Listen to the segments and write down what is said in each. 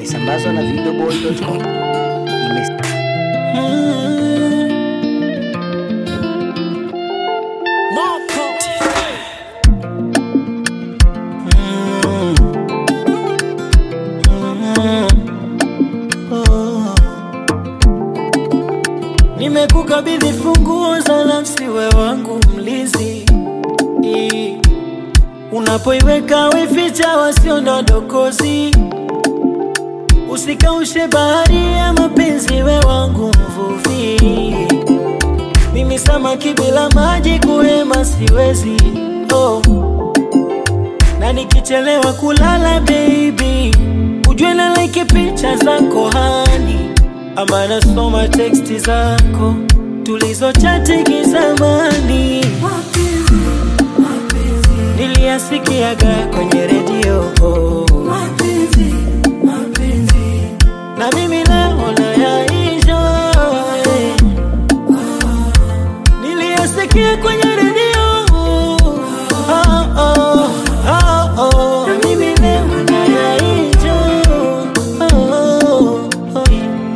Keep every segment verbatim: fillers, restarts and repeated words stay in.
ikisambazwa na videoboy dot com. Nimekukabidhi funguo za nafsi, wewe wangu mlinzi. Unapoiweka wificha wasio dokozi, usikaushe bahari ya mapenzi, wewe wangu mvuvi. Mimi samaki bila maji kuhema siwezi, oh. Na nikichelewa kulala baby, ujue na like picha zako hani, ama nasoma teksti zako tulizochati kizamani. Niliyasikiaga kwenye redio, oh. Mapenzi, mapenzi. Na mimi leo nayaisha, eh. Niliyasikia kwenye redio, oh, oh, oh, oh. Na mimi leo nayaisha, oh, oh, oh.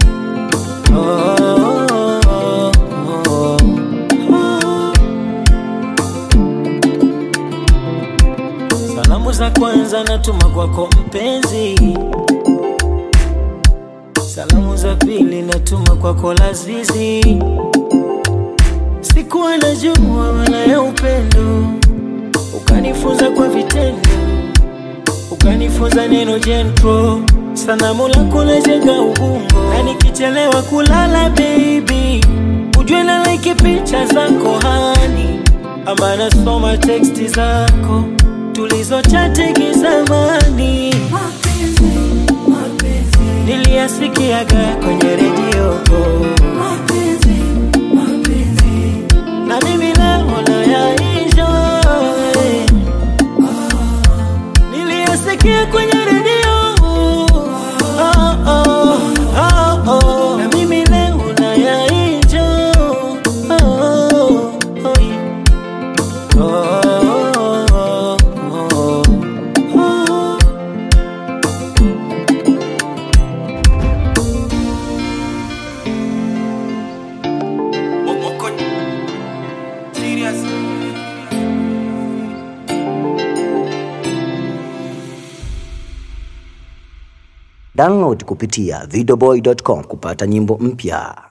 Salamu za kwanza natuma kwako mpenzi, salamu za pili natuma kwako lazizi. Sikuwa najua maana ya upendo, ukanifunza kwa vitendo, ukanifunza neno gentle. Sanamu lako lajenga ubongo, na nikichelewa kulala baby, ujue na like picha zako hani, ama nasoma teksti zako tulizochati kizamani. Mapenzi, mapenzi. Niliyasikiaga kwenye redio, oh. Mapenzi, mapenzi. Na mimi leo nayaisha, eh. Oh. Niliyasikia kwenye redio, oh, oh, oh, oh. Na mimi leo nayaisha, oh, oh, oh. Oh. Download kupitia videoboy dot com kupata nyimbo mpya.